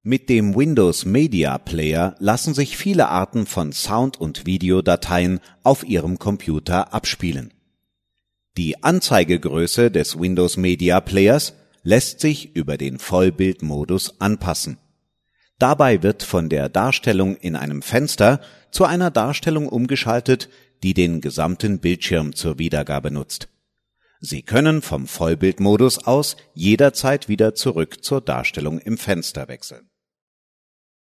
Mit dem Windows Media Player lassen sich viele Arten von Sound- und Videodateien auf Ihrem Computer abspielen. Die Anzeigegröße des Windows Media Players lässt sich über den Vollbildmodus anpassen. Dabei wird von der Darstellung in einem Fenster zu einer Darstellung umgeschaltet, die den gesamten Bildschirm zur Wiedergabe nutzt. Sie können vom Vollbildmodus aus jederzeit wieder zurück zur Darstellung im Fenster wechseln.